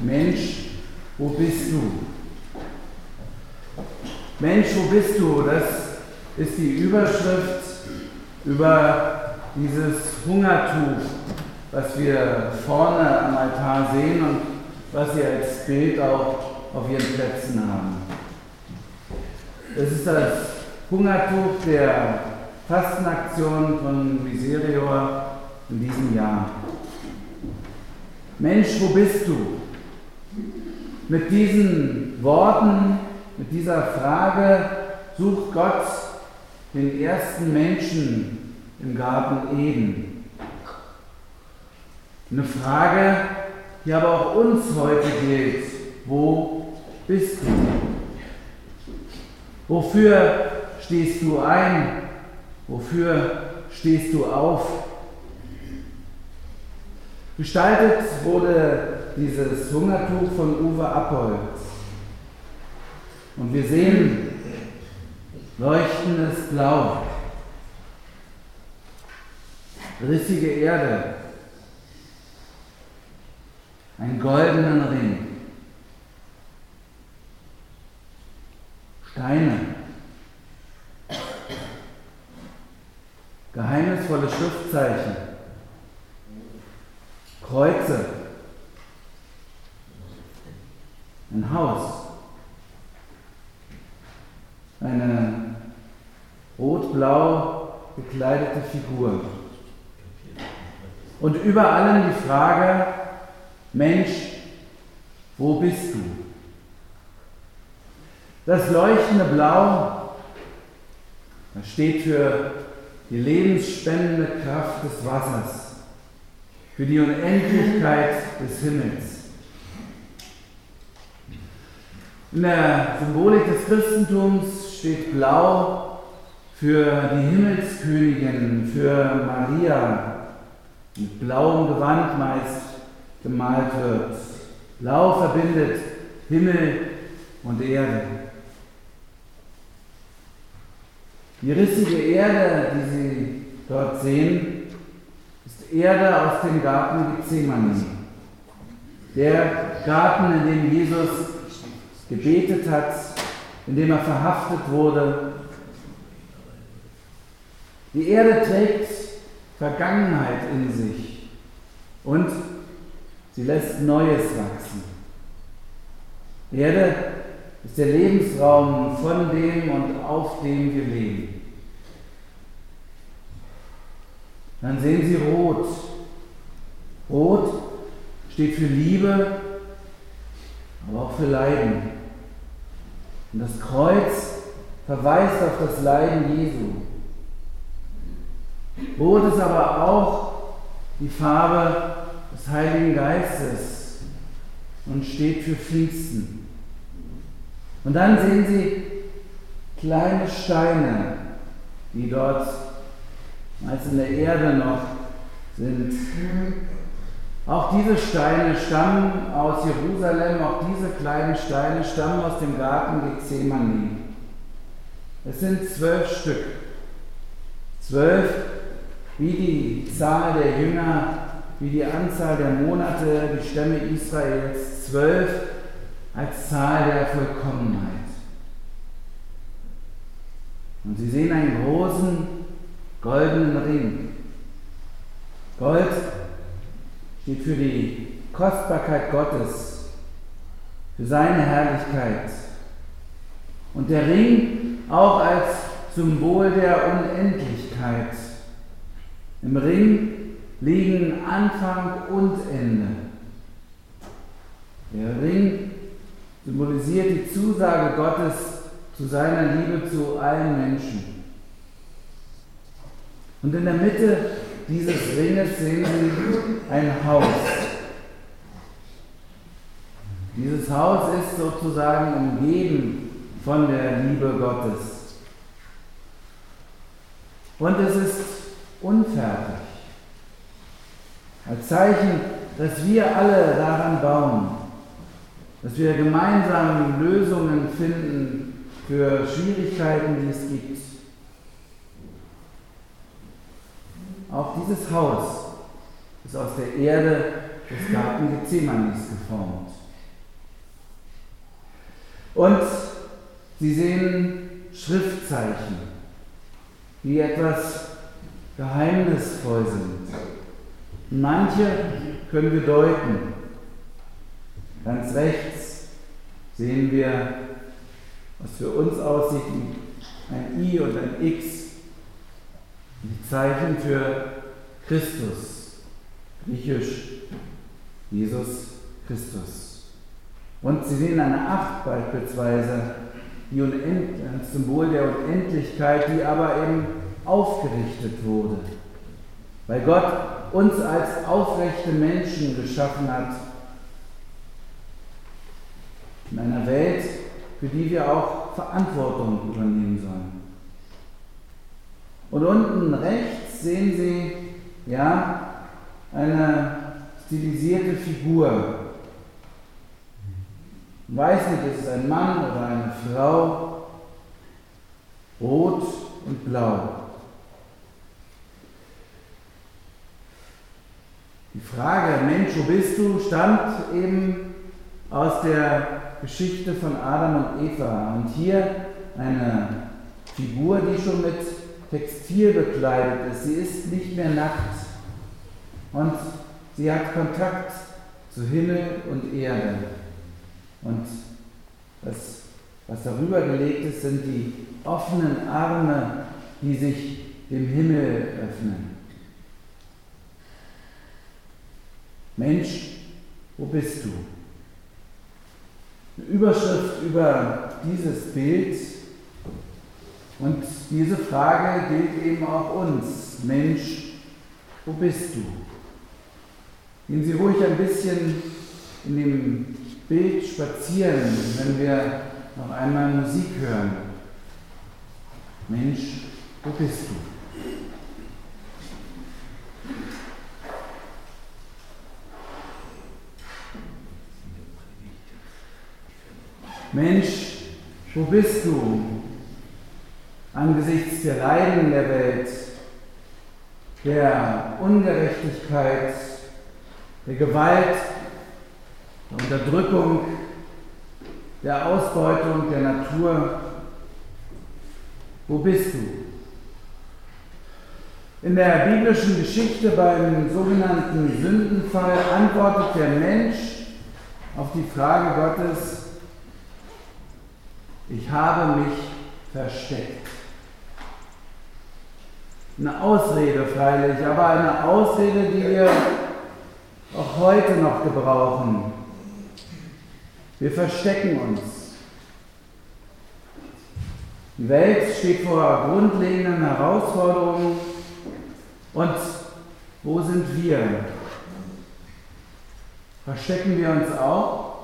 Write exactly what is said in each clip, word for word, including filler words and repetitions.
Mensch, wo bist du? Mensch, wo bist du? Das ist die Überschrift über dieses Hungertuch, was wir vorne am Altar sehen und was Sie als Bild auch auf Ihren Plätzen haben. Es ist das Hungertuch der Fastenaktion von Miserior in diesem Jahr. Mensch, wo bist du? Mit diesen Worten, mit dieser Frage sucht Gott den ersten Menschen im Garten Eden. Eine Frage, die aber auch uns heute gilt. Wo bist du? Wofür stehst du ein? Wofür stehst du auf? Gestaltet wurde dieses Hungertuch von Uwe Appold. Und wir sehen leuchtendes Blau, rissige Erde, einen goldenen Ring, Steine, geheimnisvolle Schriftzeichen, Kreuze, ein Haus, eine rot-blau gekleidete Figur. Und über allem die Frage, Mensch, wo bist du? Das leuchtende Blau, das steht für die lebensspendende Kraft des Wassers, für die Unendlichkeit des Himmels. In der Symbolik des Christentums steht Blau für die Himmelskönigin, für Maria, die mit blauem Gewand meist gemalt wird. Blau verbindet Himmel und Erde. Die rissige Erde, die Sie dort sehen, ist Erde aus dem Garten Gethsemane. Der Garten, in dem Jesus gebetet hat, in dem er verhaftet wurde. Die Erde trägt Vergangenheit in sich und sie lässt Neues wachsen. Erde ist der Lebensraum, von dem und auf dem wir leben. Dann sehen Sie Rot. Rot steht für Liebe, aber auch für Leiden. Und das Kreuz verweist auf das Leiden Jesu. Rot ist aber auch die Farbe des Heiligen Geistes und steht für Pfingsten. Und dann sehen Sie kleine Steine, die dort meist in der Erde noch sind. Auch diese Steine stammen aus Jerusalem, auch diese kleinen Steine stammen aus dem Garten Gethsemane. Es sind zwölf Stück. Zwölf wie die Zahl der Jünger, wie die Anzahl der Monate, die Stämme Israels. Zwölf als Zahl der Vollkommenheit. Und Sie sehen einen großen goldenen Ring. Gold steht für die Kostbarkeit Gottes, für seine Herrlichkeit. Und der Ring auch als Symbol der Unendlichkeit. Im Ring liegen Anfang und Ende. Der Ring symbolisiert die Zusage Gottes zu seiner Liebe zu allen Menschen. Und in der Mitte dieses Ringes sehen Sie ein Haus. Dieses Haus ist sozusagen umgeben von der Liebe Gottes. Und es ist unfertig. Als Zeichen, dass wir alle daran bauen, dass wir gemeinsam Lösungen finden für Schwierigkeiten, die es gibt. Auch dieses Haus ist aus der Erde des Garten Gethsemanes geformt. Und sie sehen Schriftzeichen, die etwas geheimnisvoll sind. Manche können wir deuten. Ganz rechts sehen wir, was für uns aussieht, ein I und ein X, die Zeichen für Christus, griechisch Jesus Christus. Und Sie sehen eine acht beispielsweise, die Unend- das Symbol der Unendlichkeit, die aber eben aufgerichtet wurde, weil Gott uns als aufrechte Menschen geschaffen hat, in einer Welt, für die wir auch Verantwortung übernehmen sollen. Und unten rechts sehen Sie ja eine stilisierte Figur. Ich weiß nicht, ist es ein Mann oder eine Frau, rot und blau. Die Frage, Mensch, wo bist du, stammt eben aus der Geschichte von Adam und Eva. Und hier eine Figur, die schon mit Textil bekleidet ist. Sie ist nicht mehr nackt und sie hat Kontakt zu Himmel und Erde. Und das, was darüber gelegt ist, sind die offenen Arme, die sich dem Himmel öffnen. Mensch, wo bist du? Eine Überschrift über dieses Bild, und diese Frage gilt eben auch uns. Mensch, wo bist du? Gehen Sie ruhig ein bisschen in dem Bild spazieren, wenn wir noch einmal Musik hören. Mensch, wo bist du? Mensch, wo bist du angesichts der Leiden der Welt, der Ungerechtigkeit, der Gewalt, der Unterdrückung, der Ausbeutung der Natur? Wo bist du? In der biblischen Geschichte beim sogenannten Sündenfall antwortet der Mensch auf die Frage Gottes: Ich habe mich versteckt. Eine Ausrede freilich, aber eine Ausrede, die wir auch heute noch gebrauchen. Wir verstecken uns. Die Welt steht vor grundlegenden Herausforderungen. Und wo sind wir? Verstecken wir uns auch?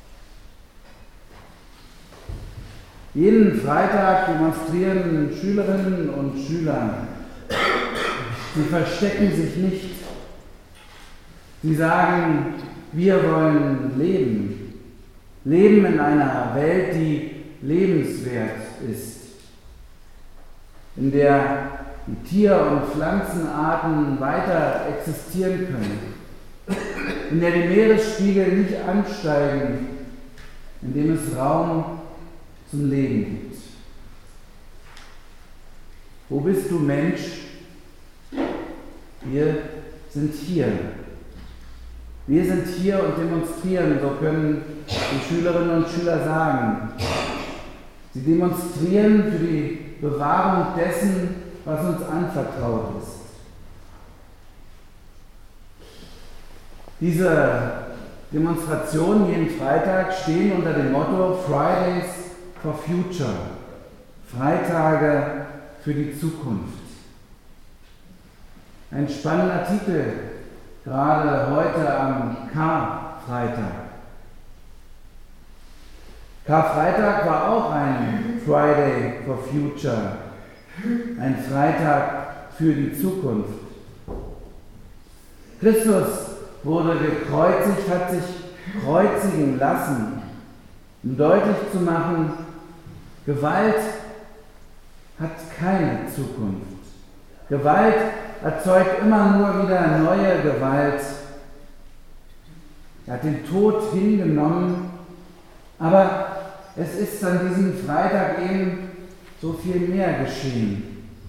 Jeden Freitag demonstrieren Schülerinnen und Schüler. Sie verstecken sich nicht. Sie sagen, wir wollen leben. Leben in einer Welt, die lebenswert ist. In der die Tier- und Pflanzenarten weiter existieren können. In der die Meeresspiegel nicht ansteigen, in dem es Raum zum Leben gibt. Wo bist du, Mensch? Wir sind hier. Wir sind hier und demonstrieren, so können die Schülerinnen und Schüler sagen. Sie demonstrieren für die Bewahrung dessen, was uns anvertraut ist. Diese Demonstrationen jeden Freitag stehen unter dem Motto Fridays for Future, Freitage für die Zukunft. Ein spannender Titel, gerade heute am Karfreitag. Karfreitag war auch ein Friday for Future, ein Freitag für die Zukunft. Christus wurde gekreuzigt, hat sich kreuzigen lassen, um deutlich zu machen, Gewalt hat keine Zukunft. Gewalt erzeugt immer nur wieder neue Gewalt. Er hat den Tod hingenommen, aber es ist an diesem Freitag eben so viel mehr geschehen.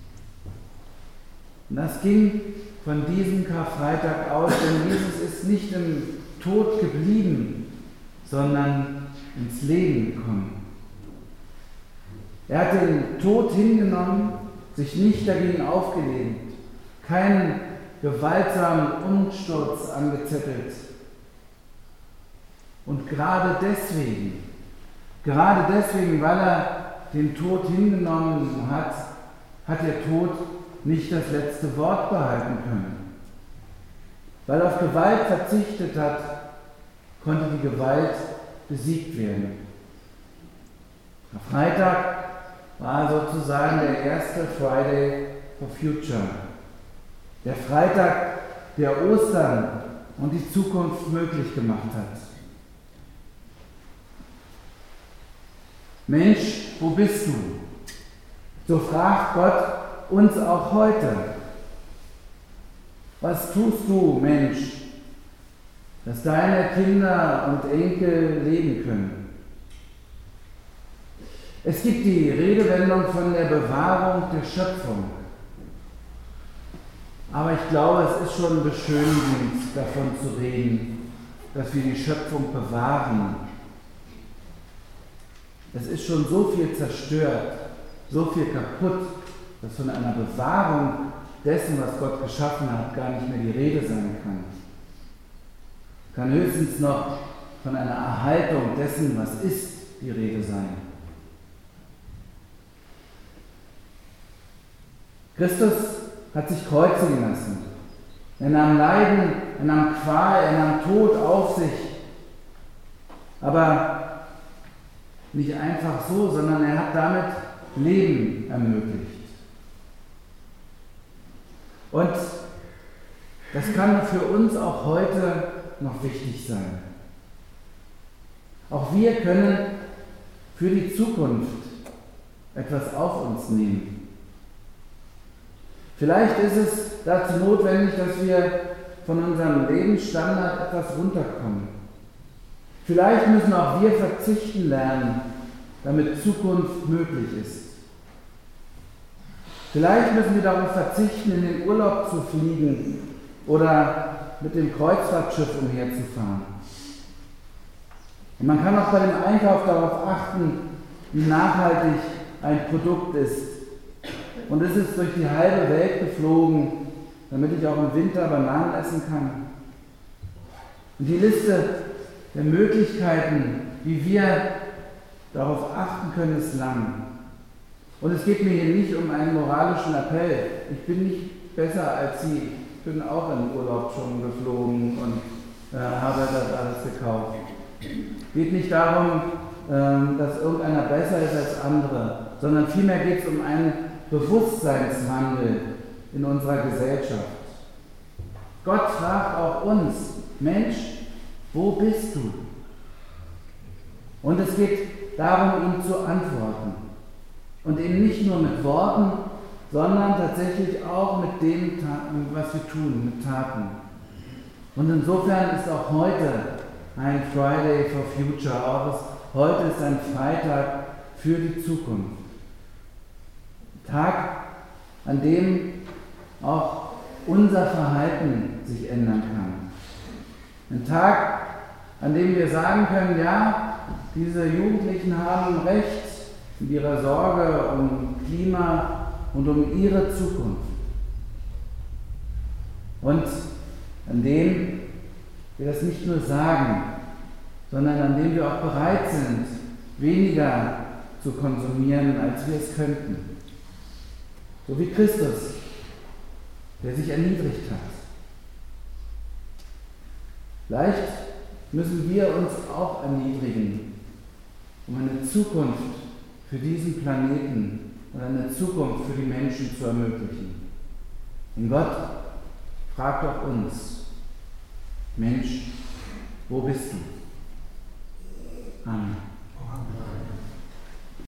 Und das ging von diesem Karfreitag aus, denn Jesus ist nicht im Tod geblieben, sondern ins Leben gekommen. Er hat den Tod hingenommen, sich nicht dagegen aufgelehnt, keinen gewaltsamen Umsturz angezettelt. Und gerade deswegen, gerade deswegen, weil er den Tod hingenommen hat, hat der Tod nicht das letzte Wort behalten können. Weil er auf Gewalt verzichtet hat, konnte die Gewalt besiegt werden. Freitag war sozusagen der erste Friday for Future. Der Freitag, der Ostern und die Zukunft möglich gemacht hat. Mensch, wo bist du? So fragt Gott uns auch heute. Was tust du, Mensch, dass deine Kinder und Enkel leben können? Es gibt die Redewendung von der Bewahrung der Schöpfung. Aber ich glaube, es ist schon beschönigend, davon zu reden, dass wir die Schöpfung bewahren. Es ist schon so viel zerstört, so viel kaputt, dass von einer Bewahrung dessen, was Gott geschaffen hat, gar nicht mehr die Rede sein kann. Kann höchstens noch von einer Erhaltung dessen, was ist, die Rede sein. Christus hat sich kreuzigen lassen. Er nahm Leiden, er nahm Qual, er nahm Tod auf sich. Aber nicht einfach so, sondern er hat damit Leben ermöglicht. Und das kann für uns auch heute noch wichtig sein. Auch wir können für die Zukunft etwas auf uns nehmen. Vielleicht ist es dazu notwendig, dass wir von unserem Lebensstandard etwas runterkommen. Vielleicht müssen auch wir verzichten lernen, damit Zukunft möglich ist. Vielleicht müssen wir darauf verzichten, in den Urlaub zu fliegen oder mit dem Kreuzfahrtschiff umherzufahren. Und man kann auch bei dem Einkauf darauf achten, wie nachhaltig ein Produkt ist. Und es ist durch die halbe Welt geflogen, damit ich auch im Winter Bananen essen kann. Und die Liste der Möglichkeiten, wie wir darauf achten können, ist lang. Und es geht mir hier nicht um einen moralischen Appell. Ich bin nicht besser als Sie. Ich bin auch in Urlaub schon geflogen und äh, habe das alles gekauft. Es geht nicht darum, äh, dass irgendeiner besser ist als andere, sondern vielmehr geht es um einen Bewusstseinswandel in unserer Gesellschaft. Gott fragt auch uns, Mensch, wo bist du? Und es geht darum, ihm zu antworten. Und eben nicht nur mit Worten, sondern tatsächlich auch mit dem, was wir tun, mit Taten. Und insofern ist auch heute ein Friday for Future. Auch heute ist ein Freitag für die Zukunft. Tag, an dem auch unser Verhalten sich ändern kann. Ein Tag, an dem wir sagen können, ja, diese Jugendlichen haben Recht in ihrer Sorge um Klima und um ihre Zukunft. Und an dem wir das nicht nur sagen, sondern an dem wir auch bereit sind, weniger zu konsumieren, als wir es könnten. So wie Christus, der sich erniedrigt hat. Vielleicht müssen wir uns auch erniedrigen, um eine Zukunft für diesen Planeten und eine Zukunft für die Menschen zu ermöglichen. Und Gott fragt auch uns, Mensch, wo bist du? Amen.